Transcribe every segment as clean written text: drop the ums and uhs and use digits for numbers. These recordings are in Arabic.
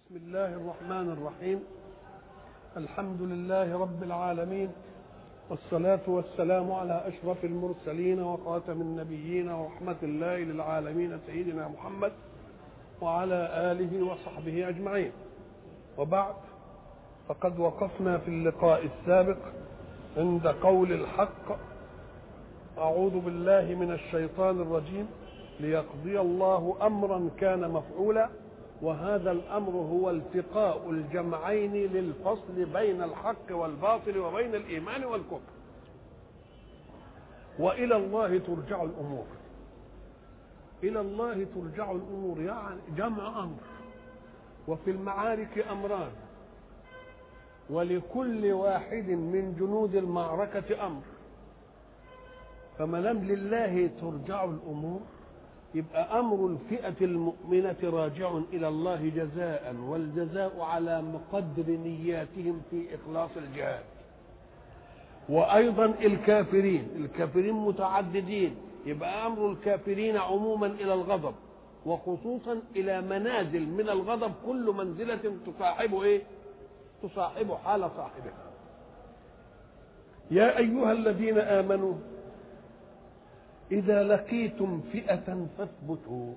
بسم الله الرحمن الرحيم. الحمد لله رب العالمين، والصلاة والسلام على أشرف المرسلين وخاتم النبيين ورحمة الله للعالمين سيدنا محمد وعلى آله وصحبه أجمعين. وبعد، فقد وقفنا في اللقاء السابق عند قول الحق: أعوذ بالله من الشيطان الرجيم، ليقضي الله أمرا كان مفعولا. وهذا الأمر هو التقاء الجمعين للفصل بين الحق والباطل وبين الإيمان والكفر. وإلى الله ترجع الأمور. إلى الله ترجع الأمور يعني جمع أمر، وفي المعارك أمران، ولكل واحد من جنود المعركة أمر. فما دام لله ترجع الأمور، يبقى أمر الفئة المؤمنة راجع إلى الله جزاء، والجزاء على مقدر نياتهم في إخلاص الجهاد. وأيضا الكافرين متعددين، يبقى أمر الكافرين عموما إلى الغضب، وخصوصا إلى منازل من الغضب، كل منزلة تصاحب حال صاحبها. يا أيها الذين آمنوا إذا لقيتم فئة فاثبتوا.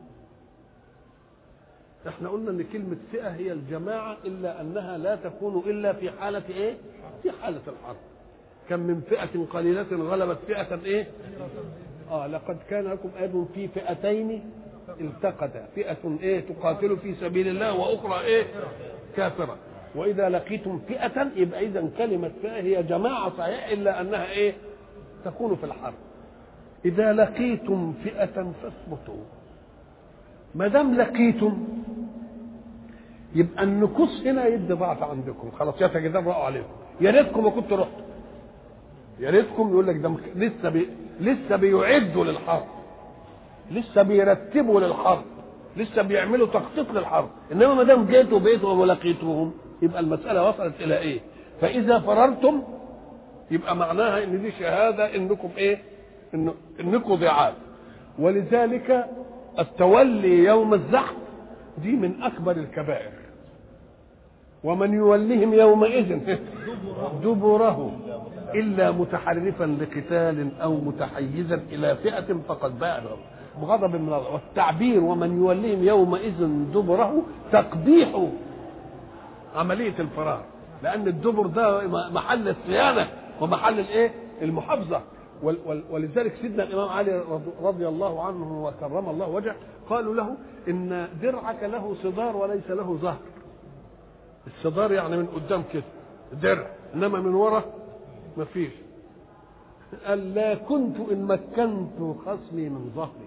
احنا قلنا ان كلمة فئة هي الجماعة، إلا أنها لا تكون إلا في حالة في حالة الحرب. كم من فئة قليلة غلبت فئة لقد كان لكم آية في فئتين التقتا، فئة تقاتل في سبيل الله، وأخرى كافرة. وإذا لقيتم فئة، يبقى إذا كلمة فئة هي جماعة صحيح، إلا أنها تكون في الحرب. إذا لقيتم فئة فاثبتوا. ما دام لقيتم، يبقى النكوص هنا يدي ضعف عندكم، خلاص يتجرأوا عليكم. يا ريتكم ما كنتوا رحتوا، يا ريتكم. يقول لك ده لسه بيعدوا للحرب، لسه بيرتبوا للحرب، لسه بيعملوا تخطيط للحرب. انما ما دام جيتوا بيتهم ولقيتوهم، يبقى المسألة وصلت إلى فإذا فررتم، يبقى معناها ان دي شهادة انكم انكم ضعاف. ولذلك التولي يوم الزحف دي من اكبر الكبائر. ومن يولهم يومئذ دبره الا متحرفا لقتال او متحيزا الى فئة فقد باء بغضب من الله. والتعبير ومن يولهم يومئذ دبره تقبيح عملية الفرار، لان الدبر ده محل الصيانة ومحل المحافظة. ولذلك سيدنا الإمام علي رضي الله عنه وكرم الله وجهه قالوا له: إن درعك له صدار وليس له ظهر. الصدار يعني من قدام كده درع، إنما من ورا ما فيش. قال: لا كنت إن مكنت خصمي من ظهري.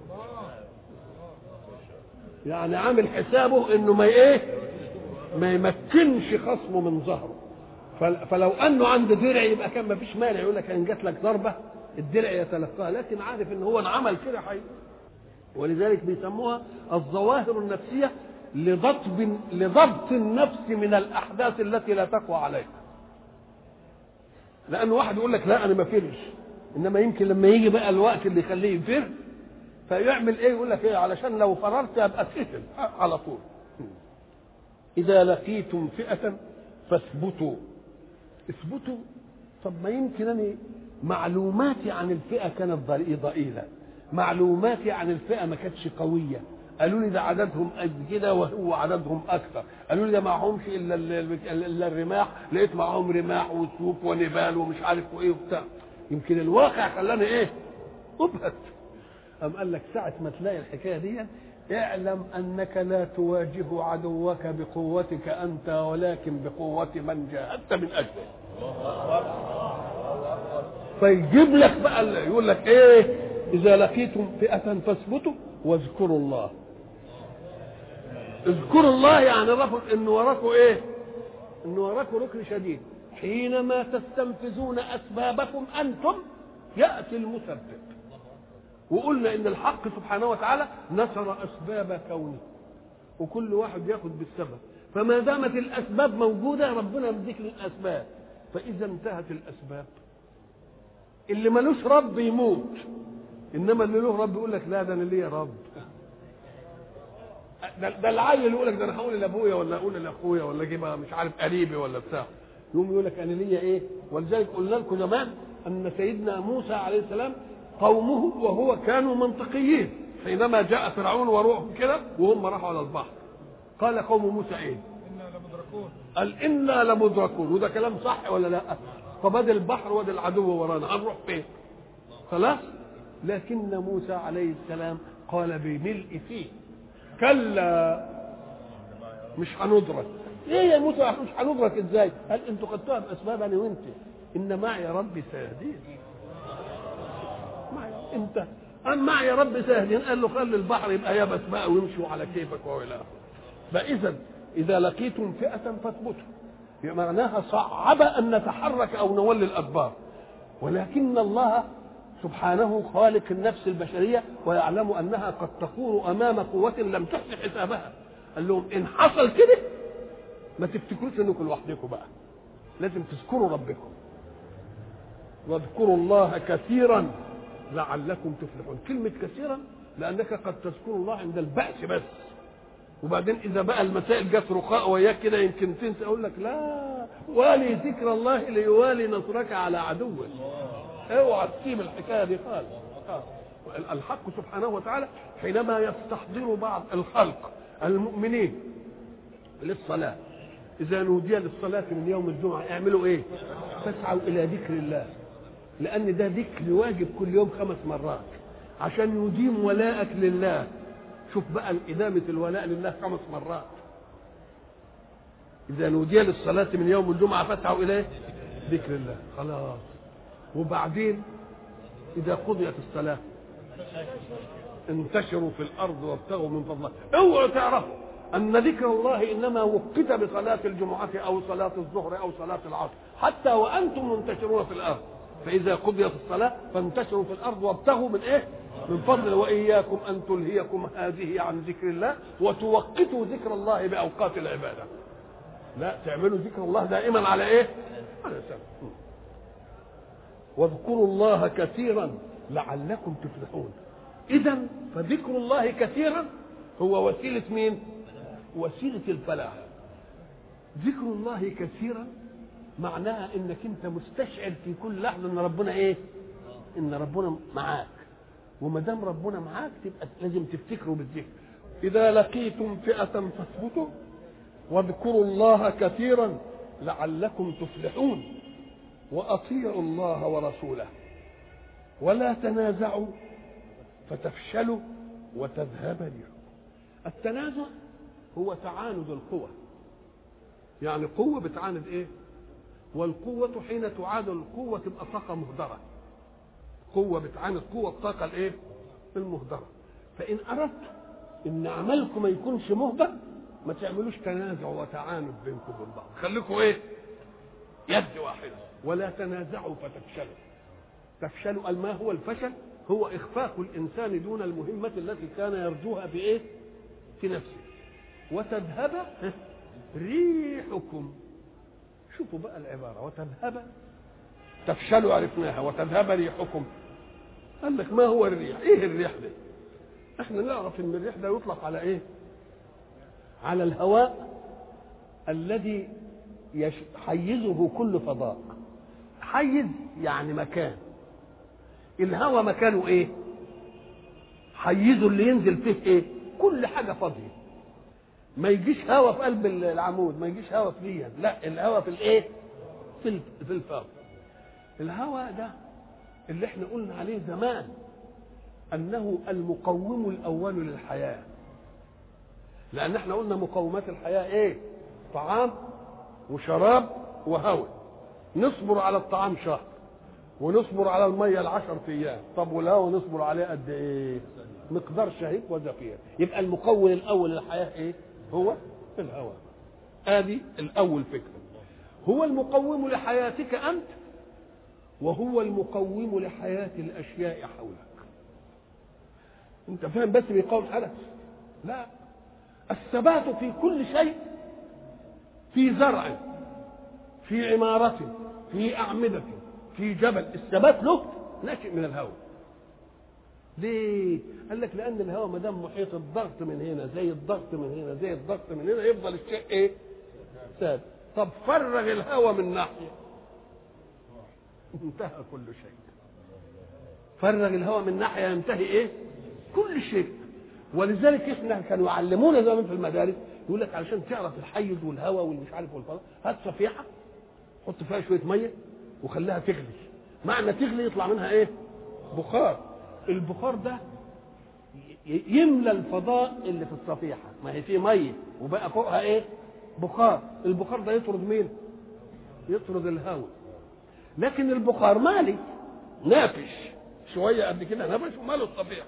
يعني عامل حسابه إنه ما يمكنش خصمه من ظهره. فلو انه عنده درع يبقى كان ما فيش مانع، يقول لك ان جات لك ضربه الدرع يتلقاها، لكن عارف ان هو انعمل كده حي. ولذلك بيسموها الظواهر النفسيه لضبط النفس من الاحداث التي لا تقوى عليها. لان واحد يقول لك لا انا ما فرش، انما يمكن لما يجي بقى الوقت اللي يخليه يفر فيعمل يقول لك علشان لو فررت ابقى اتقتل على طول. اذا لقيتم فئه فاثبتوا. اثبتوا. طب ما يمكن أنا معلوماتي عن الفئة كانت ضئيلة، معلوماتي عن الفئة ما كانتش قوية. قالوا لي ده عددهم قد كده وهو عددهم أكثر. قالوا لي ده معهمش إلا الرماح، لقيت معهم رماح وسيوف ونبال ومش عارف وبتاع. يمكن الواقع خلاني أبهت. أم قال لك ساعة ما تلاقي الحكاية دي اعلم أنك لا تواجه عدوك بقوتك أنت، ولكن بقوة من جاهدت من أجله. فيجيب لك بقى يقول لك إذا لقيتم فئة فاثبتوا واذكروا الله. اذكروا الله يعني رفض إن وراكم إن وراكم ركن شديد. حينما تستنفذون أسبابكم أنتم يأتي المثبت. وقلنا ان الحق سبحانه وتعالى نشر اسباب كونه، وكل واحد ياخذ بالسبب. فما دامت الاسباب موجوده ربنا يديك الاسباب. فاذا انتهت الاسباب اللي ملوش رب يموت، انما اللي له رب يقول لك لا ده انا ليا رب. ده العيل يقول لك ده انا هقول لابويا ولا اقول لاخويا ولا اجيبها مش عارف قريبي ولا بتاع، يقوم يقول لك انا ليا ايه. ولذلك قلنا لكم زمان ان سيدنا موسى عليه السلام قومه وهو كانوا منطقيين، حينما جاء فرعون وروحهم كده وهم راحوا على البحر قال قوم موسى ايه؟ إنا لمدركون. قال انا لمدركون، وده كلام صح ولا لا؟ طب ادي البحر وادي العدو ورانا هنروح فين؟ خلاص. لكن موسى عليه السلام قال بملء فيه كلا مش هندرك. ايه يا موسى مش هندرك ازاي؟ قال انتوا خدتوها باسباب انا وانت، ان معي ربي سيهدين. معي انت معي ربي سيهدين. قال له خلي البحر يبقى يابس بقى ويمشوا على كيفك والى اخره. فاذا اذا لقيتم فئه فاثبتوا، معناها صعب ان نتحرك او نولي الادبار، ولكن الله سبحانه خالق النفس البشريه ويعلم انها قد تكون امام قوه لم تحصي حسابها. قال لهم ان حصل كده ما تفتكروش انكم لوحدكم بقى، لازم تذكروا ربكم واذكروا الله كثيرا لعلكم تفلحون. كلمه كثيرا لانك قد تذكر الله عند البأس بس، وبعدين اذا بقى المسائل جت رخاء وياك كده يمكن تنسى. اقول لك لا، والي ذكر الله ليوالي نصرك على عدوك. اوعى تسيب الحكايه دي خالص. الحق سبحانه وتعالى حينما يستحضر بعض الخلق المؤمنين للصلاه، اذا نودي للصلاه من يوم الجمعه اعملوا ايه؟ فاسعوا الى ذكر الله، لان ده ذكر واجب كل يوم 5 مرات عشان يديم ولاءك لله. شوف بقى إدامة الولاء لله 5 مرات. إذا نودي للصلاة من يوم الجمعة فاسعوا إليه ذكر الله. خلاص. وبعدين إذا قضيت الصلاة انتشروا في الأرض وابتغوا من فضله. اوعوا تعرفوا أن ذكر الله إنما وقت بصلاة الجمعة أو صلاة الظهر أو صلاة العصر، حتى وأنتم منتشرون في الأرض. فإذا قضيت الصلاة فانتشروا في الأرض وابتغوا من إيه؟ من فضل. وإياكم أن تلهيكم هذه عن ذكر الله وتوقتوا ذكر الله بأوقات العبادة. لا، تعملوا ذكر الله دائما على إيه؟ على سبب. واذكروا الله كثيرا لعلكم تفلحون. إذا فذكر الله كثيرا هو وسيلة مين؟ وسيلة الفلاح. ذكر الله كثيرا معناها انك انت مستشعر في كل لحظة ان ربنا ايه؟ ان ربنا معاك. وما دام ربنا معاك تبقى لازم تفتكروا بالذكر. اذا لقيتم فئة فاثبتوا واذكروا الله كثيرا لعلكم تفلحون واطيعوا الله ورسوله ولا تنازعوا فتفشلوا وتذهب ريحكم. التنازع هو تعاند القوى، يعني قوة بتعاند ايه؟ والقوة حين تعاند القوة تبقى طاقة مهدرة. قوة بتعاند قوة الطاقة الايه؟ المهدرة. فإن أردت إن عملكم ما يكونش مهدر ما تعملوش تنازع وتعاند بينكم وبين بعض، خليكم ايه؟ يد واحدة. ولا تنازعوا فتفشلوا. تفشلوا. ما هو الفشل؟ هو إخفاق الإنسان دون المهمة التي كان يرجوها في ايه؟ في نفسه. وتذهب ريحكم. شوفوا بقى العبارة، وتذهب تفشلوا عرفناها، وتذهب ريحكم. قال لك ما هو الريح؟ ايه الريح ده؟ احنا نعرف ان الريح ده يطلق على ايه؟ على الهواء الذي حيزه كل فضاء. حيز يعني مكان. الهواء مكانه ايه؟ حيزه اللي ينزل فيه ايه؟ كل حاجة فاضية. ما يجيش هواء في قلب العمود، ما يجيش هواء في ليها، لا، الهواء في الايه؟ في الفاضي. الهواء ده اللي احنا قلنا عليه زمان انه المقوم الاول للحياه، لان احنا قلنا مقومات الحياه ايه؟ طعام وشراب وهواء. نصبر على الطعام شهر ونصبر على الميه 10 ايام. طب والهواء نصبر عليه قد ايه؟ مقدار شهيق وزفير. يبقى المقوم الاول للحياه ايه؟ هو الهواء. ادي الاول فكره. هو المقوم لحياتك انت، وهو المقوم لحياه الاشياء حولك. انت فاهم؟ بس بيقوم حدث؟ لا، الثبات في كل شيء، في زرع، في عمارة، في أعمدة، في جبل. الثبات له ناشئ من الهواء. ليه؟ قال لك لان الهواء ما دام محيط الضغط من هنا زي الضغط من هنا زي الضغط من هنا يفضل الشيء ايه؟ ثابت. طب فرغ الهواء من ناحيه انتهى كل شيء. فرغ الهواء من ناحيه ينتهي ايه؟ كل شيء. ولذلك احنا كانوا يعلمونا زمان في المدارس يقول لك علشان تعرف الحيز والهواء والمش عارف والفضاء هات صفيحه حط فيها شويه ميه وخليها تغلي. معنى تغلي يطلع منها ايه؟ بخار. البخار ده يملى الفضاء اللي في الصفيحه، ما هي فيه ميه وبقى فوقها ايه؟ بخار. البخار ده يطرد مين؟ يطرد الهواء. لكن البخار مالي نافش شويه قد كده نفش وماله الصفيحه.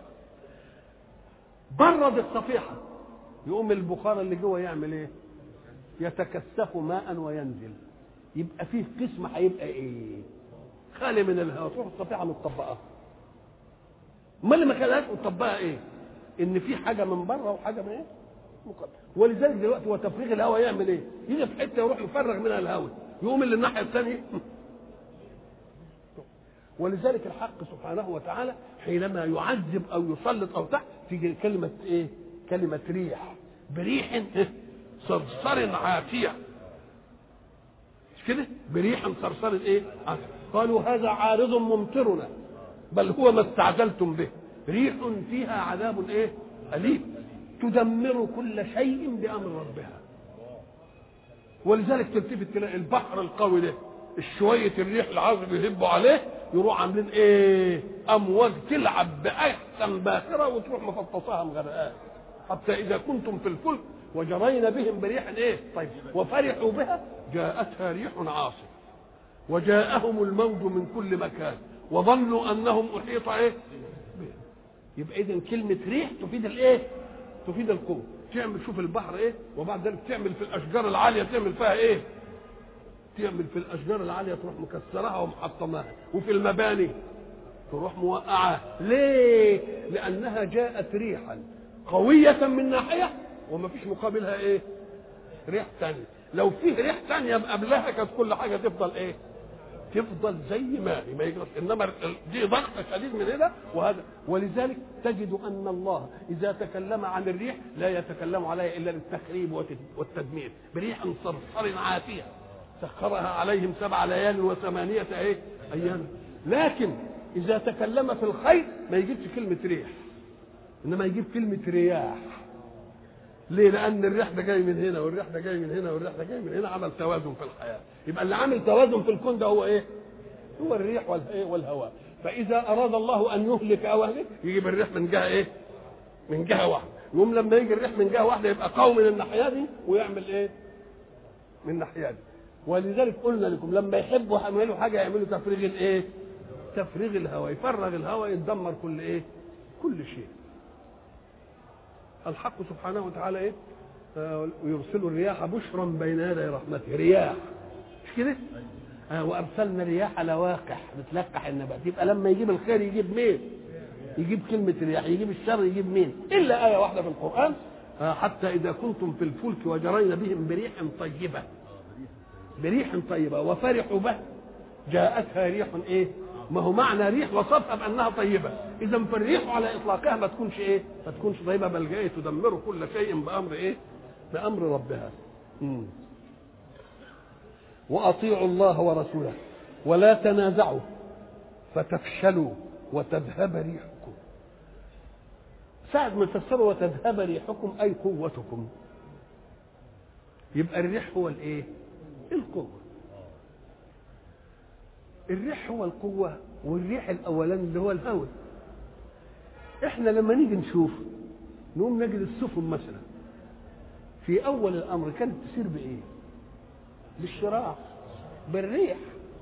برد الصفيحه يقوم البخار اللي جوه يعمل ايه؟ يتكثف ماء وينزل. يبقى فيه قسم هيبقى ايه؟ خالي من الهواء. تروح الصفيحه متطبقه. امال اللي ما كانهاش متطبقه ايه؟ ان في حاجه من بره وحاجه من ايه؟ مقدمة. ولذلك دلوقتي هو تفريغ الهواء يعمل ايه؟ يجي في حته يروح يفرغ منها الهواء يقوم اللي الناحيه الثانيه. ولذلك الحق سبحانه وتعالى حينما يعذب او يسلط او تحت تيجي كلمه ايه؟ كلمه ريح. بريح صرصر عاتيه. مش كده؟ بريح صرصر ايه؟ عاتيه. قالوا هذا عارض ممطرنا بل هو ما استعجلتم به ريح فيها عذاب ايه؟ اليم تدمر كل شيء بامر ربها. ولذلك تلتفت تلاقي البحر القوي ده الشويه الريح العاصف يهبوا عليه يروح عاملين ايه؟ امواج تلعب باحسن باخره وتروح مفطساها مغرقاها. حتى اذا كنتم في الفلك وجرينا بهم بريح ايه؟ طيب وفرحوا بها جاءتها ريح عاصف وجاءهم الموج من كل مكان وظنوا انهم احيط ايه؟ يبقى اذا كلمه ريح تفيد الايه؟ تفيد القوه. تعمل شوف البحر ايه؟ وبعد ذلك تعمل في الاشجار العاليه تعمل فيها ايه؟ تعمل في الاشجار العاليه تروح مكسرها ومحطماها. وفي المباني تروح موقعاها. ليه؟ لانها جاءت ريحا قويه من ناحيه وما فيش مقابلها ايه؟ ريح ثانيه. لو فيه ريح ثانيه قبلها كانت كل حاجه تفضل ايه؟ تفضل زي ما هي ما يجرس. انما دي ضغط شديد من هنا وهذا. ولذلك تجد ان الله اذا تكلم عن الريح لا يتكلم عليها الا للتخريب والتدمير. بريح صرصر عاتيه سخرها عليهم 7 ليال و8 ايه؟ ايام. لكن اذا تكلم في الخير ما يجيبش كلمه ريح انما يجيب كلمه رياح. ليه؟ لان الريح ده جاي من هنا والريح ده جاي من هنا والريح ده جاي من هنا. عمل توازن في الحياه. يبقى اللي عامل توازن في الكون ده هو ايه؟ هو الريح والهواء. فاذا اراد الله ان يهلك او اهلك يجيب الريح من جهه ايه؟ من جهه واحده. يوم لما يجي الريح من جهه واحده يبقى قوي من الناحيه دي ويعمل ايه؟ من الناحيه دي. ولذلك قلنا لكم لما يحبوا يعملوا حاجه يعملوا تفريغ الايه؟ تفريغ الهواء. يفرغ الهواء يتدمر كل ايه؟ كل شيء. الحق سبحانه وتعالى ايه؟ ويرسل الرياح بشرا بين يدي رحمته. رياح مش كده؟ وارسلنا الرياح لواقح بتلقح النبات. يبقى لما يجيب الخير يجيب مين؟ يجيب كلمه رياح. يجيب الشر يجيب مين؟ الا ايه واحده في القران حتى اذا كنتم في الفلك وجرينا بهم بريح طيبه. بريح طيبه وفرحوا به جاءتها ريح ايه؟ ما هو معنى ريح وصفها بانها طيبه. اذا فالريح على اطلاقها ما تكونش ايه؟ ما تكونش طيبه بل جايه تدمر كل شيء بامر ايه؟ بامر ربها. واطيعوا الله ورسوله ولا تنازعوا فتفشلوا وتذهب ريحكم. ساعة ما تفسروا وتذهب ريحكم اي قوتكم. يبقى الريح هو الايه؟ القوه. الريح هو القوه والريح الاولاني اللي هو الهواء. احنا لما نيجي نشوف نقوم نجد السفن مثلا في اول الامر كانت تسير بايه؟ بالشراع بالريح.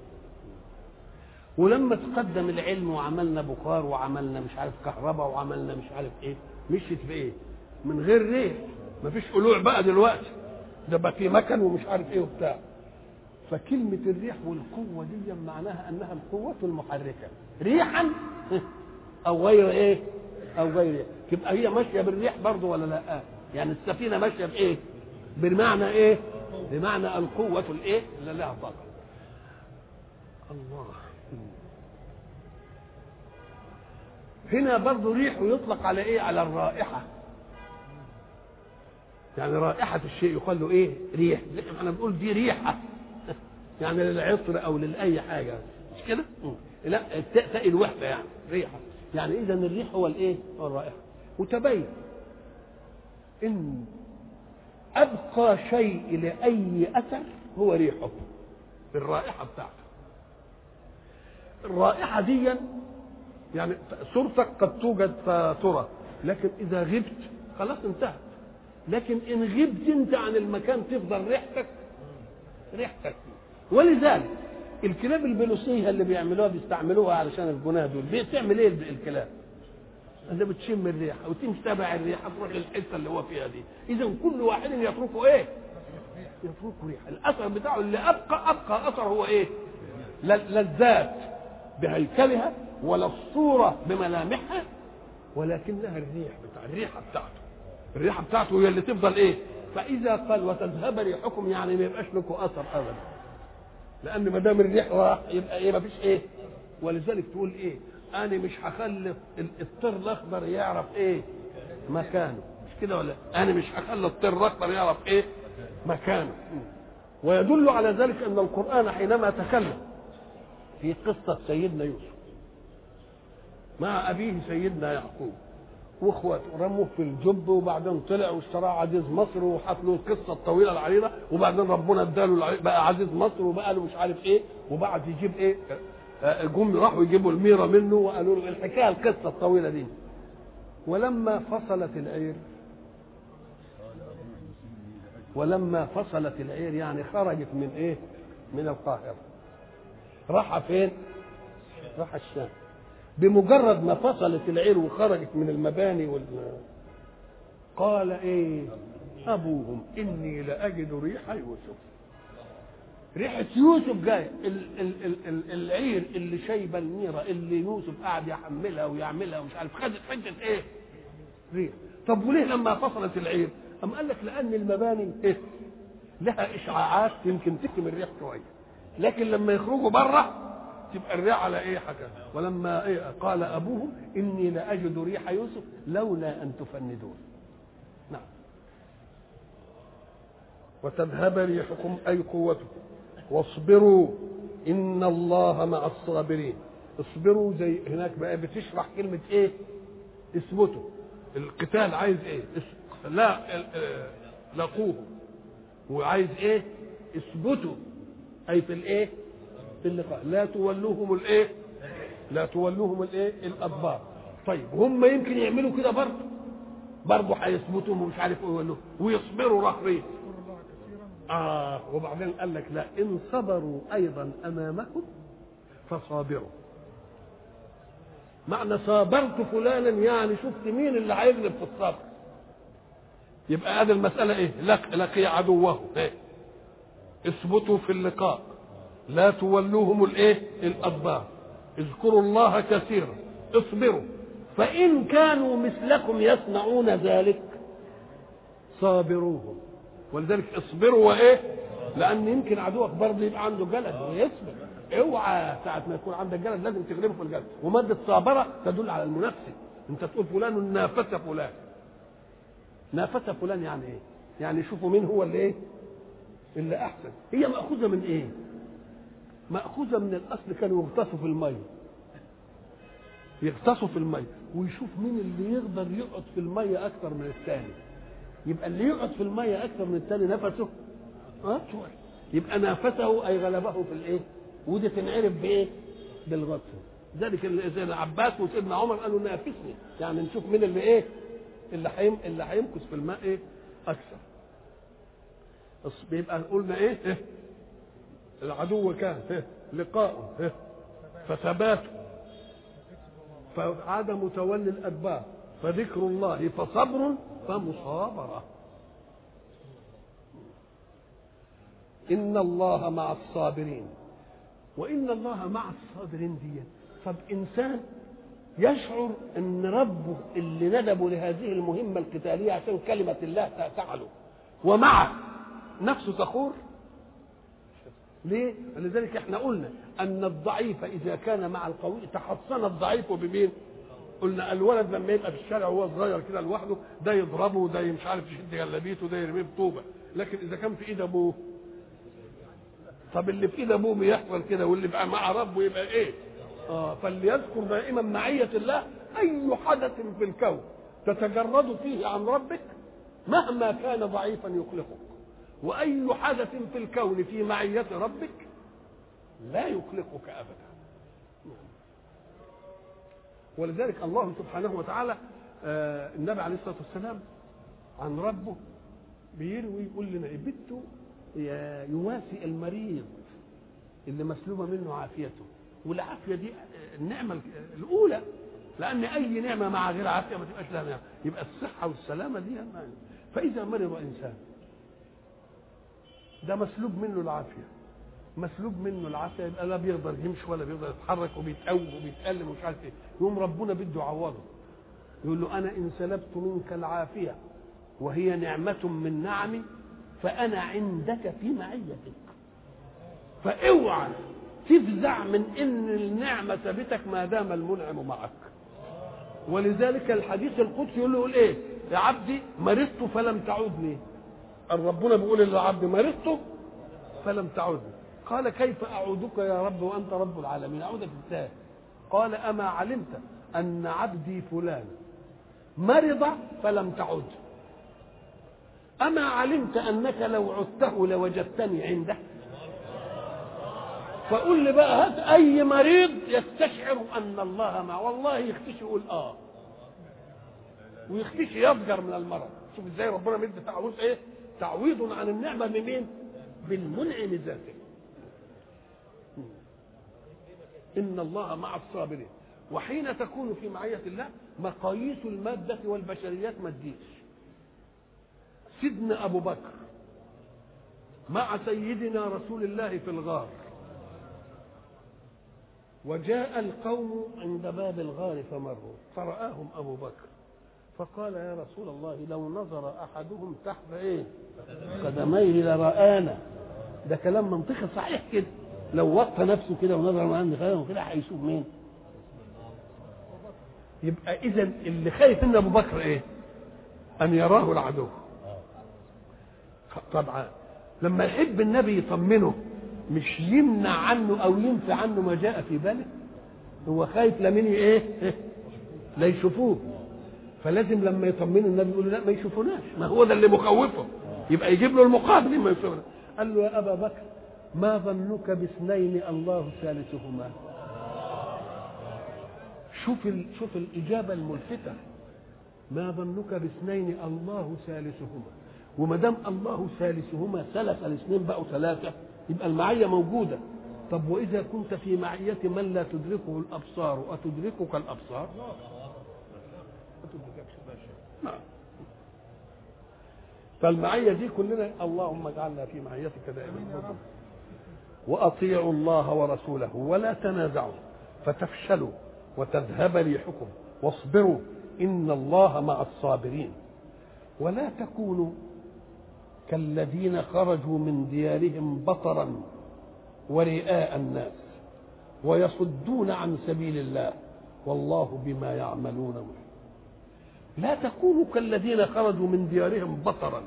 ولما تقدم العلم وعملنا بخار وعملنا مش عارف كهرباء وعملنا مش عارف ايه مشيت بايه؟ من غير ريح. مفيش قلوع بقى دلوقتي ده بقى في مكن ومش عارف ايه وبتاع. فكلمة الريح والقوة دي معناها انها القوة المحركة ريحا او غير ايه؟ او غير ايه؟ تبقى هي ماشية بالريح برضه ولا لا؟ يعني السفينة ماشية بايه؟ بمعنى ايه؟ بمعنى القوة الايه؟ اللي لها طاقة. الله. هنا برضه ريح يطلق على ايه؟ على الرائحه. يعني رائحه الشيء يقال له ايه؟ ريح. لكن احنا بنقول دي ريحه يعني للعطر او لاي حاجه، مش كده؟ لا، تاء الوحده يعني ريحه. يعني اذا الريح هو الايه؟ هو الرائحه. وتبين ان ابقى شيء لاي اثر هو ريحه، الرائحه بتاعته. الرائحه دي يعني صورتك قد توجد فترى، لكن اذا غبت خلاص انتهت. لكن ان غبت انت عن المكان تفضل ريحتك. ولذلك الكلاب البلوسيه اللي بيستعملوها علشان الجناه دول، بتعمل ايه الكلاب؟ انت بتشم الريحه وتمشي تبع الريحه تروح للحته اللي هو فيها دي. اذا كل واحد يتركه ايه؟ يتركه ريحه. الاثر بتاعه اللي ابقى اثر هو ايه؟ لا الذات بهيكلها ولا الصوره بملامحها، ولكنها الريحه بتاعته. الريحه بتاعته هي اللي تفضل ايه؟ فاذا قال وتذهب ريحكم يعني ما يبقاش لكم اثر ابدا، لان ما دام الريح راح يبقى ايه؟ ما فيش ايه. ولذلك تقول ايه؟ انا مش هخلي الطير الاخضر يعرف ايه مكانه، مش كده ولا؟ انا مش هخلي الطير الاخضر يعرف ايه مكانه. ويدل على ذلك ان القران حينما تكلم في قصه سيدنا يوسف مع ابيه سيدنا يعقوب واخواته، رموه في الجب وبعدين طلع واشتراه عزيز مصر وحط له القصه الطويله العريضه، وبعدين ربنا اداله بقى عزيز مصر وبقى له مش عارف ايه، وبعد يجيب ايه؟ جم راحوا يجيبوا الميره منه وقالوا له الحكايه القصه الطويله دي. ولما فصلت العير يعني خرجت من ايه؟ من القاهره. راح فين؟ راح الشام. بمجرد ما فصلت العير وخرجت من المباني قال ايه؟ ابوهم اني لاجد ريح يوسف. ريحه يوسف جايه. العير اللي شايبه الميره اللي يوسف قاعد يحملها ويعملها ومش عارف، خدت حته ايه؟ ريح. طب وليه لما فصلت العير؟ أم قال لك لان المباني إيه؟ لها اشعاعات يمكن تكتم الريح شويه، لكن لما يخرجوا بره تبقى الريح على ايه حاجه. ولما إيه؟ قال ابوهم اني لاجد ريح يوسف لولا ان تفندون. نعم. وتذهب ريحكم اي قوتكم واصبروا ان الله مع الصابرين. اصبروا زي هناك بقى بتشرح كلمه ايه؟ اثبتوا. القتال عايز ايه؟ لا لقوه. وعايز ايه؟ اثبتوا اي في الايه؟ في اللقاء. لا تولوهم الايه؟ الادبار. طيب هم يمكن يعملوا كده برضه هيثبتوا ومش عارف ايه يقولوا ويصبروا رهبين. وبعدين قال لك لا ان صبروا ايضا امامكم فصابروا. معنى صابرت فلانا يعني شفت مين اللي هيغلب في الصبر. يبقى هذه المساله ايه؟ لقي عدوه ايه؟ اثبتوا في اللقاء، لا تولوهم الادبار، اذكروا الله كثيرا، اصبروا فان كانوا مثلكم يصنعون ذلك صابروهم. ولذلك اصبروا وايه؟ لان يمكن عدوك برضه يبقى عنده جلد ويصبر. اوعى ساعه ما يكون عندك جلد لازم تغلبه في الجلد. وماده صابره تدل على المنافسه. انت تقول فلان نافس فلان. نافس فلان يعني ايه؟ يعني شوفوا مين هو اللي احسن. هي ماخوذه من ايه؟ ماخوذه من الاصل كانوا يغطسوا في الميه ويشوف مين اللي يقدر يقعد في الميه اكثر من الثاني. يبقى اللي يقعد في الميه اكثر من الثاني نفسه اطول، يبقى نافسه اي غلبه في ودي تنعرف بايه؟ بالغطس. ذلك زي العباس وسيدنا عمر قالوا نافسني، يعني نشوف مين اللي اللي هيمكث في الماء اكثر. بيبقى قلنا العدو كان لقاء فثبات فعدم تولي الادبار فذكر الله فصبر فمصابرة. إن الله مع الصابرين. وإن الله مع الصابرين دي. طب إنسان يشعر أن ربه اللي ندبه لهذه المهمة القتالية عشان كلمة الله تعلو ومعه نفسه تخور ليه؟ لذلك احنا قلنا أن الضعيف إذا كان مع القوي تحصن الضعيف بمين؟ قلنا الولد لما يبقى في الشارع وهو صغير كده لوحده ده يضربه وده مش عارف يشد جلابيته وده يرميه بطوبه، لكن اذا كان في ايد ابوه، طب اللي في ايد ابوه بيحصل كده واللي بقى مع ربه يبقى ايه؟ فليذكر دائما معيه الله. اي حدث في الكون تتجرد فيه عن ربك مهما كان ضعيفا يقلقك، واي حدث في الكون في معيه ربك لا يقلقك ابدا. ولذلك الله سبحانه وتعالى النبي عليه الصلاه والسلام عن ربه بيروي يقول لنا بده يواسي المريض اللي مسلوبه منه عافيته، والعافيه دي النعمه الاولى، لان اي نعمه مع غير عافيه ما تبقاش لها نعمه، يبقى الصحه والسلامه دي يعني. فاذا مرض انسان ده مسلوب منه العافيه، مسلوب منه العافيه، يبقى لا بيقدر يمشي ولا بيقدر يتحرك وبيتقوم وبيتألم ومش عارف ايه، يقوم ربنا بده يعوضه يقول له انا ان سلبت منك العافيه وهي نعمه من نعمي فانا عندك في معيتك، فاوعى تفزع من ان النعمه ثبتك ما دام المنعم معك. ولذلك الحديث القدسي يقول ايه؟ يا عبدي مرضت فلم تعودني. ربنا بيقول للعبد مرضت فلم تعودني، قال كيف اعودك يا رب وانت رب العالمين؟ اعودك ازاي؟ قال اما علمت ان عبدي فلان مرض فلم تعد، اما علمت انك لو عدته لوجدتني عنده؟ فقول لي بقى هات اي مريض يستشعر ان الله معه، والله يختشي يقول ويختشي يفجر من المرض. شوف ازاي ربنا مد تعويض ايه؟ تعويض عن النعمه بمين؟ بالمنعم ذاته. ان الله مع الصابرين. وحين تكون في معيه الله مقاييس الماده والبشريات ما تجيش. سيدنا ابو بكر مع سيدنا رسول الله في الغار، وجاء القوم عند باب الغار فمروا فرآهم أبو بكر فقال يا رسول الله لو نظر أحدهم تحت إيه قدميه لرآنا. ده كلام منطقي صحيح كده، لو وطى نفسه كده ونظر من عند خيره كده هيشوف مين؟ يبقى إذا اللي خايف من أبو بكر إيه؟ أن يراه العدو. طبعا لما يحب النبي يطمنه مش يمنع عنه او ينفي عنه ما جاء في باله، هو خايف لمن ايه؟ لا يشوفوه، فلازم لما يطمنه النبي يقول له لا ما يشوفوناش، ما هو ده اللي مخوفه، يبقى يجيب له المقابل ما يشوفنا. قال له يا ابا بكر ما ظنك باثنين الله ثالثهما؟ شوف الاجابه الملفته، ما ظنك باثنين الله ثالثهما، وما دام الله ثالثهما ثلث الاثنين بقوا ثلاثه يبقى المعيه موجوده. طب واذا كنت في معيه من لا تدركه الابصار اتدركك الابصار؟ نعم. فالمعيه دي كلنا اللهم اجعلنا في معيتك دائما. واطيعوا الله ورسوله ولا تنازعوا فتفشلوا وتذهب ريحكم واصبروا ان الله مع الصابرين. ولا تكونوا كالذين خرجوا من ديارهم بطرا ورئاء الناس ويصدون عن سبيل الله والله بما يعملون محيط. لا تكونوا كالذين خرجوا من ديارهم بطرا،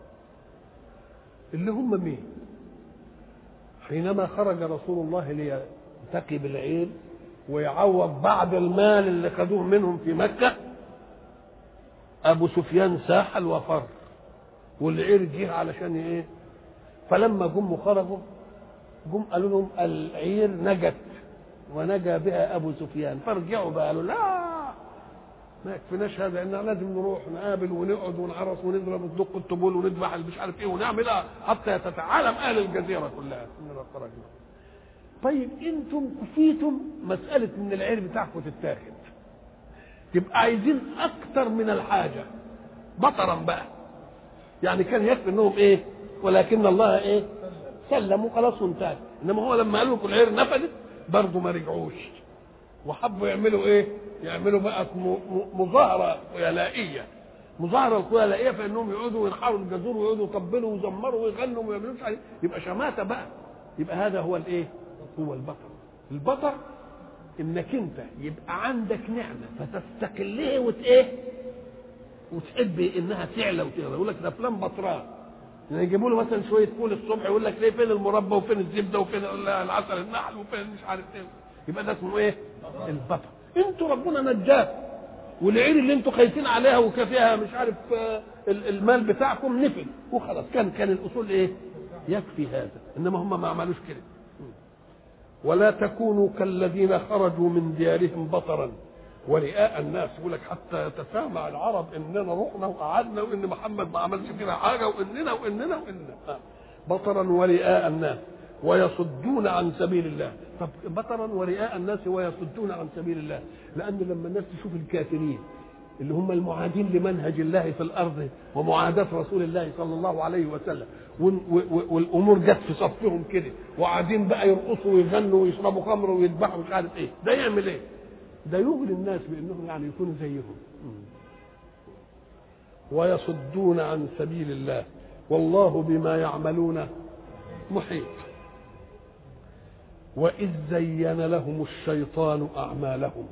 اللي هم مين؟ حينما خرج رسول الله ليلتقي بالعير ويعوض بعض المال اللي خدوه منهم في مكة، أبو سفيان ساحل وفر والعير جه علشان ايه؟ فلما جم خرجوا جم قالوا لهم العير نجت ونجا بها ابو سفيان، فرجعوا بقى قالوا لا ما يكفيناش هذا، ان لازم نروح نقابل ونقعد ونعرس ونضرب الدق الطبول ونذبح مش عارف ايه ونعمل حتى تتعالم اهل الجزيره كلها اننا خرجنا. طيب انتم كفيتم مساله ان العير بتاعكم تتاخد، تبقى عايزين اكتر من الحاجه بطرا بقى، يعني كان يكفي انهم ايه؟ ولكن الله ايه؟ سلموا خلاص وانتهى. انما هو لما قالوا لكم العير نفدت برضه ما رجعوش وحبوا يعملوا ايه؟ يعملوا بقى مظاهره خيالائيه، مظاهره الخيالائيه في انهم يقعدوا وينحروا الجزور ويقعدوا يطبلوا ويزمروا ويغنوا وما يعملوش يبقى شماته بقى. يبقى هذا هو الايه؟ هو البطر. البطر انك انت يبقى عندك نعمه فتستقلها وتحب انها تعلى وتغلى. يقول لك ده فلان بطران، يعني يجيبوا له مثلا شويه فول الصبح يقول لك ليه فين المربى وفين الزبده وفين العسل النحل وفين مش عارف ايه، يبقى ده اسمه ايه؟ البطر. انتوا ربنا نجاكم، والعين اللي انتوا خايفين عليها وكافيها مش عارف المال بتاعكم نفل وخلاص. كان الاصول ايه؟ يكفي هذا. انما هم ما عملوش كده. ولا تكونوا كالذين خرجوا من ديارهم بطرا ورئاء الناس. يقول لك حتى يتسامع العرب اننا رحنا وقعدنا وان محمد ما عملش فينا حاجه واننا بطرا ورئاء الناس ويصدون عن سبيل الله. طب بطرا ورئاء الناس ويصدون عن سبيل الله، لان لما الناس تشوف الكافرين اللي هم المعادين لمنهج الله في الارض ومعاداه رسول الله صلى الله عليه وسلم والامور جت في صفهم كده وقاعدين بقى يرقصوا ويغنوا ويشربوا خمر ويذبحوا مش عارف ايه، ده يعمل ايه؟ ده يغري الناس بانهم يعني يكونوا زيهم. ويصدون عن سبيل الله والله بما يعملون محيط. وإذ زين لهم الشيطان أعمالهم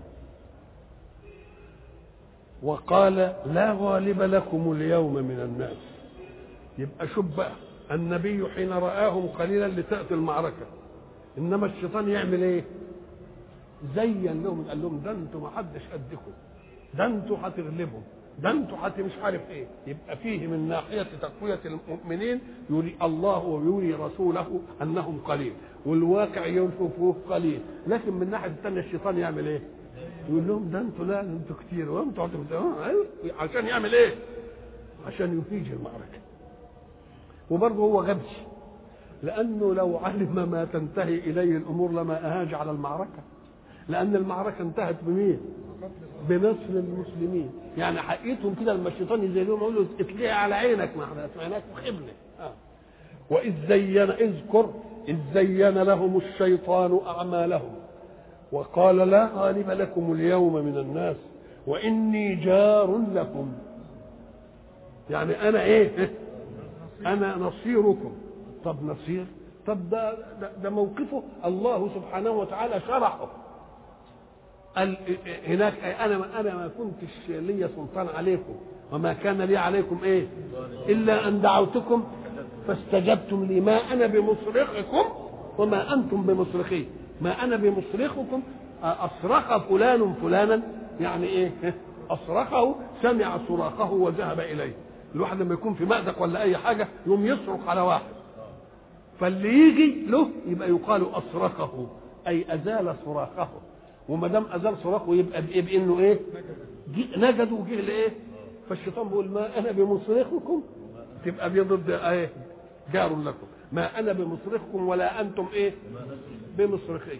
وقال لا غالب لكم اليوم من الناس. يبقى شوف بقى النبي حين رآهم قليلا لتأتي المعركة، إنما الشيطان يعمل إيه؟ زين لهم، قال لهم ده انتوا ما حدش قدكم، ده انتوا هتغلبهم، ده انتوا مش عارف ايه. يبقى فيه من ناحيه تقويه المؤمنين يري الله ويري رسوله انهم قليل، والواقع يشوفوه قليل، لكن من الناحيه الثانيه الشيطان يعمل ايه؟ يقول لهم ده انتوا لا انتوا كتير وانتوا عشان يعمل ايه؟ عشان يفيج المعركه. وبرضه هو غبي، لانه لو علم ما تنتهي اليه الامور لما اهاج على المعركه، لان المعركه انتهت بمين؟ بنصر المسلمين. يعني حقيقتهم كده لما الشيطان يزين لهم يقول له اتلقى على عينك ما احنا سمعناك وخبنا. واذ زين اذكر اذ زين لهم الشيطان اعمالهم وقال لا غالب لكم اليوم من الناس واني جار لكم. يعني انا ايه؟ انا نصيركم. طب نصير؟ طب ده موقفه الله سبحانه وتعالى شرحه. قال هناك انا ما كنتش لي سلطان عليكم وما كان لي عليكم ايه الا ان دعوتكم فاستجبتم لي ما انا بمصرخكم وما انتم بمصرخي. ما انا بمصرخكم اصرخ فلان فلانا، يعني ايه؟ اصرخه، سمع صراخه وذهب اليه. الواحد لما يكون في مأزق ولا اي حاجه يقوم يصرخ على واحد، فاللي يجي له يبقى يقال اصرخه اي ازال صراخه. وما دام ازال صراخه يبقى بانه ايه؟ نجد وجه لايه؟ فالشيطان بيقول ما انا بمصرخكم، تبقى ضد ايه؟ جار لكم. ما انا بمصرخكم ولا انتم ايه؟ بمصرخي.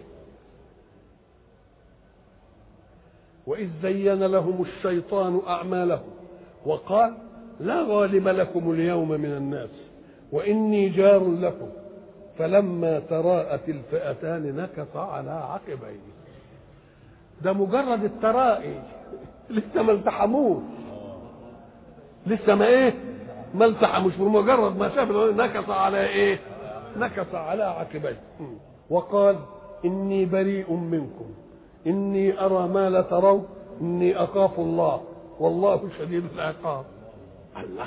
واذ زين لهم الشيطان اعمالهم وقال لا غالب لكم اليوم من الناس واني جار لكم فلما تراءت الفئتان نكص على عقبيه. ده مجرد الترائي، لسه ما التحموش، لسه ما ايه؟ ما التحموش، بمجرد ما شاف نكص على ايه؟ نكص على عقبيه. وقال اني بريء منكم اني ارى ما لا ترون اني اخاف الله والله شديد العقاب. الله،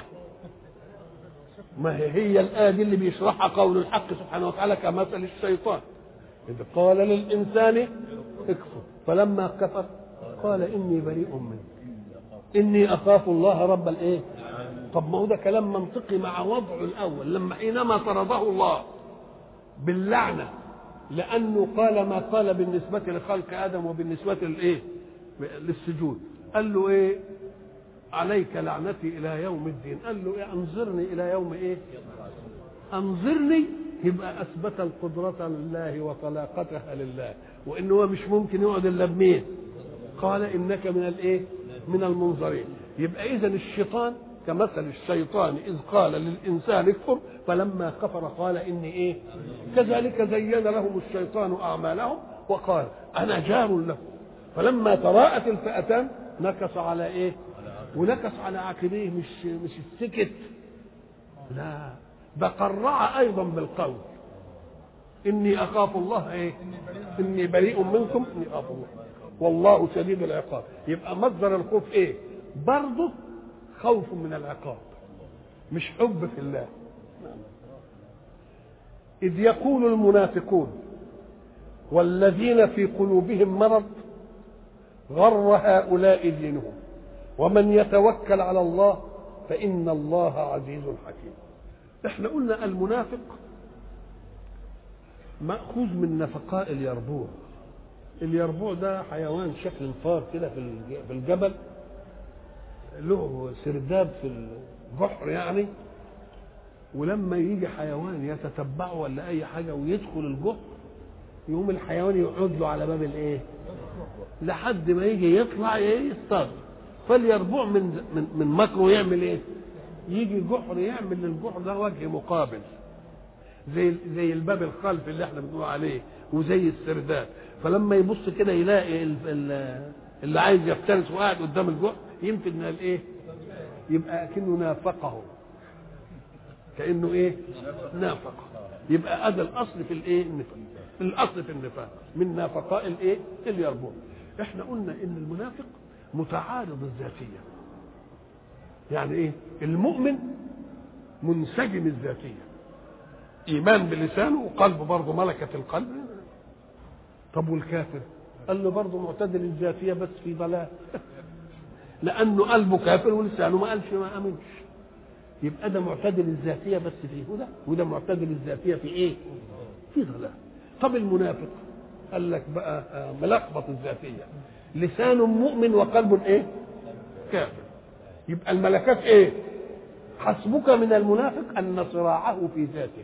ما هي الآية دي اللي بيشرحها قول الحق سبحانه وتعالى كمثل الشيطان إذ قال للإنسان اكفر فلما كفر قال إني بريء منك إني أخاف الله رب الإيه؟ طب ما هو ده كلام منطقي مع وضعه الأول لما حينما طرده الله باللعنة، لأنه قال ما قال بالنسبة لخلق آدم وبالنسبة للإيه؟ للسجود. قال له إيه؟ عليك لعنتي الى يوم الدين. قال له إيه؟ انظرني الى يوم ايه؟ انظرني. يبقى اثبت القدرة لله وطلاقتها لله، وانه هو مش ممكن يقعد الا بمين؟ قال انك من الايه؟ من المنظرين. يبقى اذا الشيطان كمثل الشيطان اذ قال للانسان اكفر فلما كفر قال اني ايه؟ كذلك زين لهم الشيطان اعمالهم وقال انا جار لكم فلما تراءت الفئتان نكص على ايه؟ ونكص على عقبيه. مش السكت، لا، ده قرع ايضا بالقول. اني اخاف الله ايه؟ اني بريء منكم اني اخاف الله والله شديد العقاب. يبقى مصدر الخوف ايه؟ برضه خوف من العقاب، مش حب في الله. إذ يقول المنافقون والذين في قلوبهم مرض غر هؤلاء دينهم ومن يتوكل على الله فإن الله عزيز حكيم. احنا قلنا المنافق مأخوذ من نفقاء اليربوع. اليربوع ده حيوان شكل الفار كده في الجبل، له سرداب في البحر يعني، ولما يجي حيوان يتتبعه ولا اي حاجه ويدخل الجحر يقوم الحيوان يقعد له على باب الايه لحد ما يجي يطلع يصطاد. فاليربوع من مكره يعمل ايه؟ يجي الجحر يعمل للجحر ده وجه مقابل زي الباب الخلفي اللي احنا بنقول عليه وزي السرداب. فلما يبص كده يلاقي اللي عايز يفترس وقاعد قدام الجحر يمكن من الايه؟ يبقى كأنه نافقه، كأنه ايه؟ نافقه. يبقى هذا الاصل في الايه؟ النفاق. الاصل في النفاق من نافقاء الايه؟ اليربوع. احنا قلنا ان المنافق متعارض الذاتيه. يعني ايه؟ المؤمن منسجم الذاتيه، ايمان بلسانه وقلبه برضه ملكه القلب. طب والكافر؟ قال له برضه معتدل الذاتيه بس في ضلال لانه قلبه كافر ولسانه ما قالش ما امنش. يبقى ده معتدل الذاتيه بس في هدى، وده معتدل الذاتيه في ايه؟ في ضلال. طب المنافق قال لك بقى ملخبط الذاتيه، لسان مؤمن وقلب ايه؟ كافر. يبقى الملكات ايه؟ حسبك من المنافق ان صراعه في ذاته.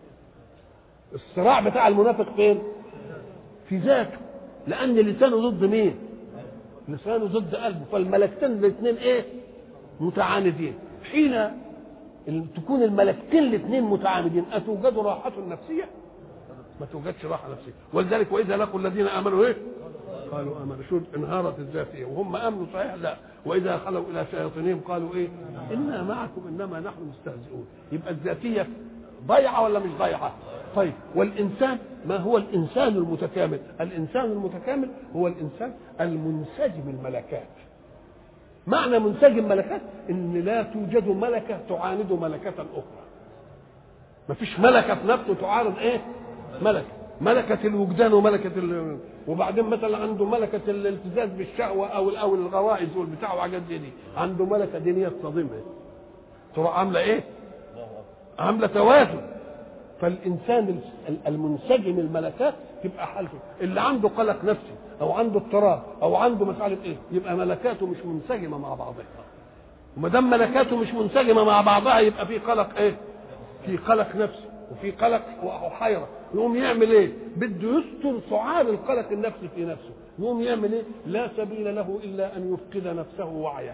الصراع بتاع المنافق فين؟ في ذاته، لان لسانه ضد مين؟ لسانه ضد قلبه. فالملكتين الاثنين ايه؟ متعاندين. حين تكون الملكتين الاثنين متعاندين اتوجد راحه نفسيه؟ ما توجدش راحه نفسيه. ولذلك واذا لقوا الذين امنوا ايه؟ قالوا امنوا. شو انهارت الذاتيه وهم امنوا صحيح؟ لا. واذا خلوا الى شياطينهم قالوا ايه؟ انا معكم انما نحن مستهزئون. يبقى الذاتيه ضيعه ولا مش ضيعه؟ طيب والانسان ما هو الانسان المتكامل؟ الانسان المتكامل هو الانسان المنسجم الملكات. معنى منسجم ملكات ان لا توجد ملكه تعاند ملكه اخرى. ما فيش ملكه في نفسه تعارض ايه؟ ملكه الوجدان وملكه وبعدين مثلا عنده ملكه الالتزاز بالشهوه او الغرائز والبتاع وحاجات دي عنده ملكه دينيه تصطدمها تروح عامله ايه؟ عامله توازن. فالانسان المنسجم الملكات تبقى حالته اللي عنده قلق نفسي او عنده اضطراب او عنده مساله ايه؟ يبقى ملكاته مش منسجمه مع بعضها. وما دام ملكاته مش منسجمه مع بعضها يبقى في قلق ايه؟ في قلق نفسي وفي قلق وحيره. يقوم يعمل ايه؟ بده يستر سعال القلق النفسي في نفسه. يقوم يعمل ايه؟ لا سبيل له الا ان يفقد نفسه وعيه.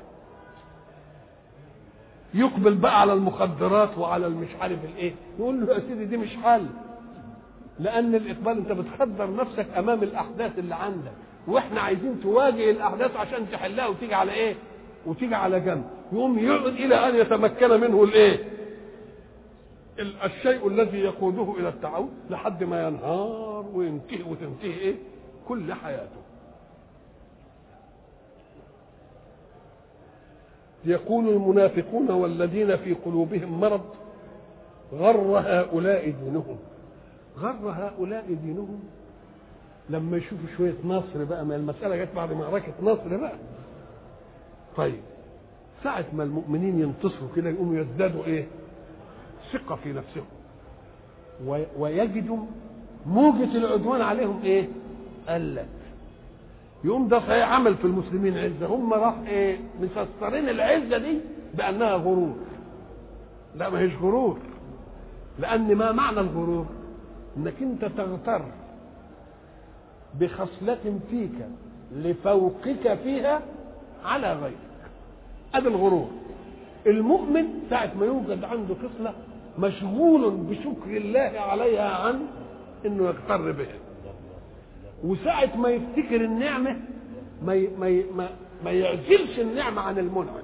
يقبل بقى على المخدرات وعلى المش عارف الايه. يقول له يا سيدي دي مش حل، لان الاقبال انت بتخدر نفسك امام الاحداث اللي عندك، واحنا عايزين تواجه الاحداث عشان تحلها وتيجي على ايه؟ وتيجي على جنب. يقوم يقعد الى ان يتمكن منه الايه؟ الشيء الذي يقوده الى التعود لحد ما ينهار وينتهي وتنتهي ايه؟ كل حياته. يقول المنافقون والذين في قلوبهم مرض غر هؤلاء دينهم. غر هؤلاء دينهم لما يشوفوا شويه نصر بقى، ما المساله جت بعد معركه نصر بقى. طيب ساعه ما المؤمنين ينتصروا كده يقوموا يزدادوا ايه؟ ثقه في نفسهم ويجدوا موجه العدوان عليهم ايه؟ قلت. يقوم ده صحيح عمل في المسلمين عزه، هم راح ايه؟ مفسرين العزه دي بانها غرور. لا ما هيش غرور، لان ما معنى الغرور؟ انك انت تغتر بخصله فيك لفوقك فيها على غيرك. هذا الغرور. المؤمن ساعه ما يوجد عنده خصله مشغول بشكر الله عليها عن انه يغتر بها، وساعه ما يفتكر النعمه ما يعزلش النعمه عن المنعم.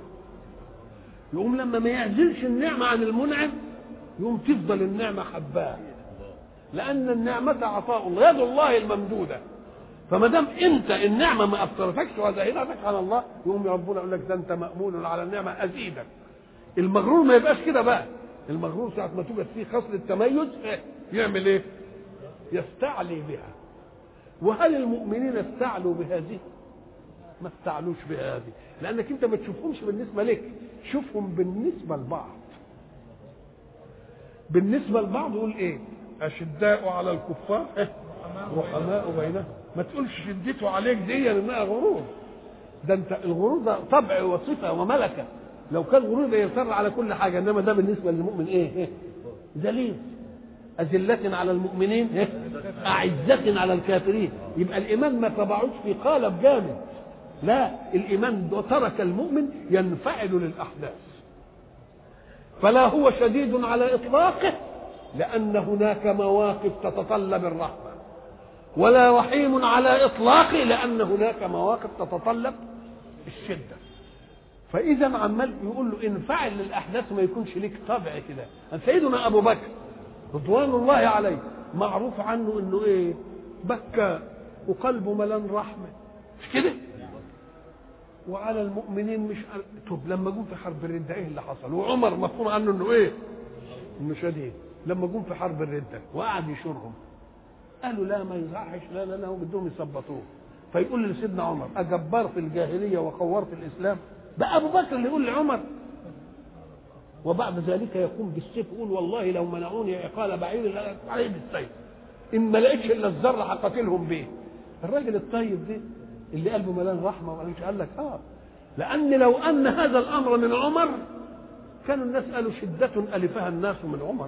يقوم لما ما يعزلش النعمه عن المنعم يقوم تفضل النعمه حباه. لان النعمه عطاء الله، يد الله الممدوده. فما دام انت النعمه ما اثرتكش وزهدتك على الله، يقوم ربنا يقول لك ده انت مامون على النعمه ازيدك. المغرور ما يبقاش كده بقى. المغرور ساعه ما توجد فيه خصله تميز يعمل ايه؟ يستعلي بها. وهل المؤمنين استعلوا بهذه؟ ما استعلوش بهذه، لانك انت ما تشوفهمش بالنسبه لك، شوفهم بالنسبه لبعض. بالنسبه لبعض يقول ايه؟ اشداء على الكفار رحماء بينهم. ما تقولش شدته عليك دي انها غرور. ده انت الغرور ده طبع وصفه وملكه. لو كان غرور ده يصر على كل حاجه، انما ده بالنسبه للمؤمن ايه؟ ذليل. أذلة على المؤمنين أعزة على الكافرين. يبقى الإيمان ما طبعوش في قالب جامد، لا، الإيمان ترك المؤمن ينفعل للأحداث، فلا هو شديد على إطلاقه لأن هناك مواقف تتطلب الرحمة، ولا رحيم على إطلاقه لأن هناك مواقف تتطلب الشدة. فإذا عمال يقول له انفعل للأحداث، ما يكونش ليك طبع كده. سيدنا أبو بكر رضوان الله عليه معروف عنه انه ايه؟ بكى وقلبه ملان رحمه، مش كده؟ وعلى المؤمنين مش طب لما جم في حرب الردة ايه اللي حصل؟ وعمر مفهوم عنه انه ايه؟ انه شديد. لما جم في حرب الردة وقعد يشورهم، قالوا لا ما يصحش، لا لا لا، هم بدهم يثبطوه. فيقول لسيدنا عمر اجبار في الجاهليه وخوار في الاسلام؟ بقى ابو بكر اللي يقول لعمر. وبعد ذلك يقوم بالسيف يقول والله لو منعوني عقال بعير عليه بالسيف، ان ما لقيتش الا الذره هقاتلهم بيه. الراجل الطيب ده اللي قلبه ملان رحمه وقال قال لك لان لو ان هذا الامر من عمر كانوا الناس قالوا شده الفها الناس من عمر،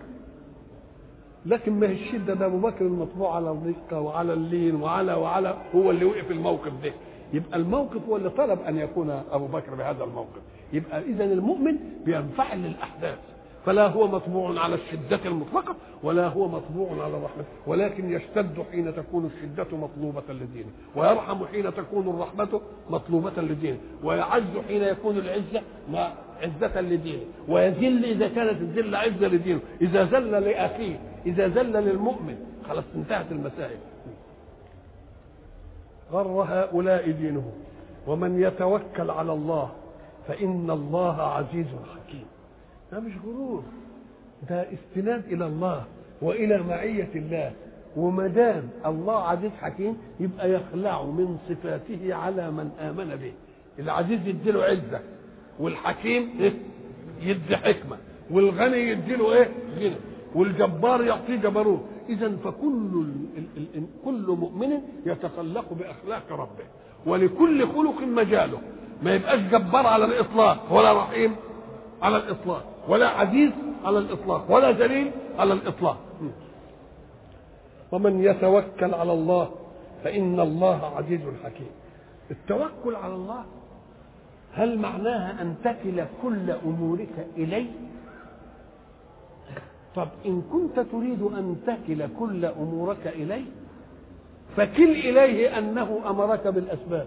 لكن ما هي الشده ده ابو بكر المطبوع على الرقه وعلى اللين وعلى هو اللي وقف الموقف ده. يبقى الموقف هو اللي طلب ان يكون ابو بكر بهذا الموقف. يبقى اذا المؤمن بينفعل للاحداث، فلا هو مطبوع على الشده المطلقه ولا هو مطبوع على الرحمه، ولكن يشتد حين تكون الشده مطلوبه لدينه، ويرحم حين تكون الرحمه مطلوبه لدينه، ويعز حين يكون العزه عزه لدينه، ويذل اذا كانت الذله عزه لدينه. اذا ذل لاخيه، اذا ذل للمؤمن، خلاص انتهت المسائل. غر هؤلاء دينهم ومن يتوكل على الله فإن الله عزيز حكيم. ده مش غرور، ده استناد إلى الله وإلى معية الله. وما دام الله عزيز حكيم يبقى يخلع من صفاته على من آمن به. العزيز يديله عزة، والحكيم يدي حكمة، والغني يديله غنى، والجبار يعطيه جبروت. إذا فكل كل مؤمن يتخلق بأخلاق ربه، ولكل خلق مجاله. ما يبقاش جبار على الإطلاق، ولا رحيم على الإطلاق، ولا عزيز على الإطلاق، ولا ذليل على الإطلاق. ومن يتوكل على الله فإن الله عزيز حكيم. التوكل على الله هل معناها أن تكل كل أمورك إليه؟ طب إن كنت تريد أن تكل كل أمورك إليه فكل إليه أنه أمرك بالأسباب.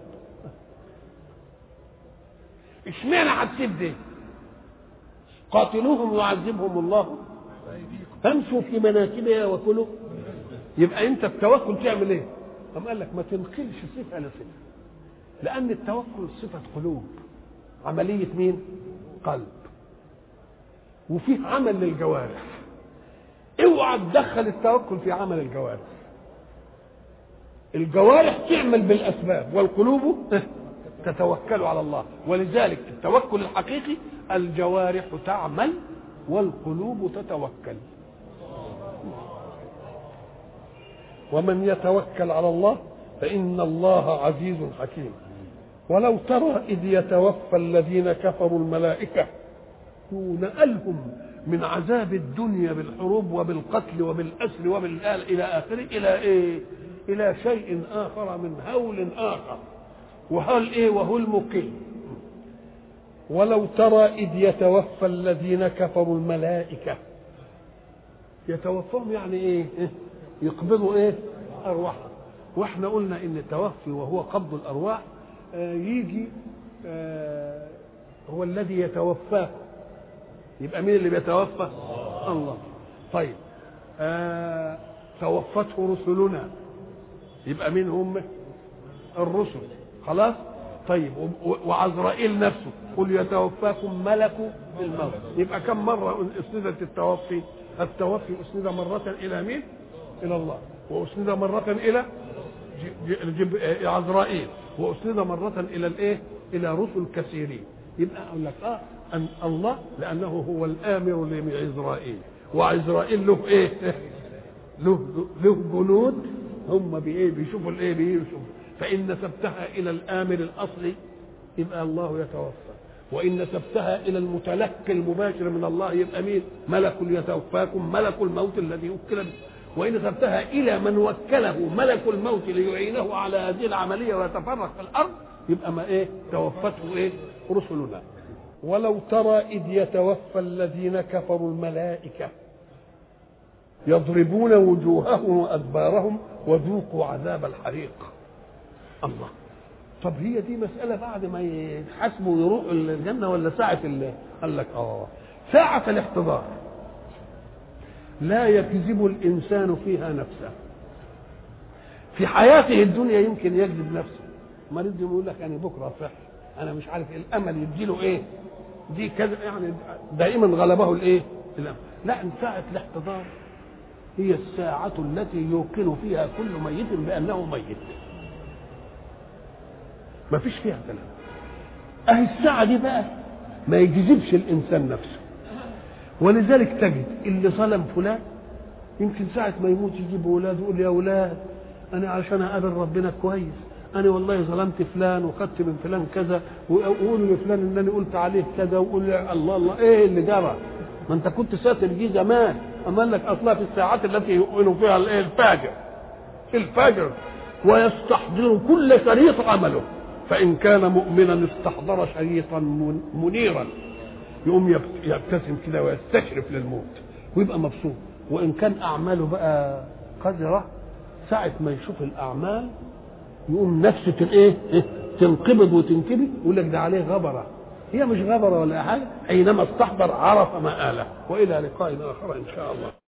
اشمعنى هتسيب ده؟ قاتلوهم يعذبهم الله، امشوا في مناكبها وكلوا. يبقى انت التوكل تعمل ايه؟ قام قال لك ما تنقلش صفه لصفه، لان التوكل صفه قلوب، عمليه مين؟ قلب. وفيه عمل للجوارح. اوعى تدخل التوكل في عمل الجوارح. الجوارح تعمل بالاسباب والقلوب تتوكل على الله. ولذلك التوكل الحقيقي الجوارح تعمل والقلوب تتوكل. ومن يتوكل على الله فإن الله عزيز حكيم. ولو ترى إذ يتوفى الذين كفروا الملائكة نقلهم من عذاب الدنيا بالحروب وبالقتل وبالأسر وبالآل إلى آخره إلى إيه؟ إلى شيء آخر من هول آخر. وهو المقيم. ولو ترى إذ يتوفى الذين كفروا الملائكة. يتوفاهم يعني إيه؟ يقبضوا أرواحهم. واحنا قلنا إن التوفي وهو قبض الأرواح يجي هو الذي يتوفاه. يبقى مين اللي بيتوفى؟ الله. طيب توفته رسلنا، يبقى مين هم؟ الرسل. خلاص. طيب وعزرائيل نفسه قل يتوفاكم ملك الموت، يبقى كم مرة اسندت التوفي؟ التوفي اسند مرة الى مين؟ الى الله، واسند مرة الى عزرائيل، واسند مرة الى الايه؟ الى رسل كثيرين. يبقى اقول لك ان الله لانه هو الامر لعزرائيل، وعزرائيل له ايه؟ له جنود هم بايه؟ بيشوفوا الايه؟ بيشوفوا. فان نسبتها الى الامر الاصلي يبقى الله يتوفى، وان نسبتها الى المتلقي المباشر من الله يبقى مين؟ ملك يتوفاكم، ملك الموت الذي وكل به. وان نسبتها الى من وكله ملك الموت ليعينه على هذه العمليه ويتفرق في الارض يبقى ما ايه؟ توفته ايه؟ رسلنا. ولو ترى اذ يتوفى الذين كفروا الملائكه يضربون وجوههم وادبارهم وذوقوا عذاب الحريق. الله. طب هي دي مسألة بعد ما يتحاسبوا ويروحوا الجنة ولا ساعة قال لك ساعة الاحتضار لا يكذب الإنسان فيها نفسه. في حياته الدنيا يمكن يكذب نفسه، مريض يقول لك أنا بكرة صح، أنا مش عارف إيه، الأمل يديله إيه؟ دي كذا يعني، دائما غلبه الإيه؟ الأمل. لا، ساعة الاحتضار هي الساعة التي يوقن فيها كل ميت بأنه ميت، ما فيش فيها كلام. اهي الساعة دي بقى ما يجذبش الانسان نفسه، ولذلك تجد اللي ظلم فلان يمكن ساعة ما يموت يجيب اولاده يقول يا اولاد انا علشان اقابل ربنا كويس انا والله ظلمت فلان وخدت من فلان كذا، وقولوا لفلان ان انا قلت عليه كذا، وقول الله الله ايه اللي جرى؟ ما انت كنت ساتر دي زمان. اما قال لك اصلا في الساعات التي يؤمن فيها الايه؟ الفاجر ويستحضر كل شريط عمله، فإن كان مؤمنا استحضر شريطا منيرا يقوم يبتسم كده ويستشرف للموت ويبقى مبسوط. وإن كان أعماله بقى قذرة ساعة ما يشوف الأعمال يقوم نفسه تنقبض وتنكبي، يقول لك ده عليه غبرة. هي مش غبرة ولا حاجة، حينما استحضر عرف مآله. وإلى لقاء آخر إن شاء الله.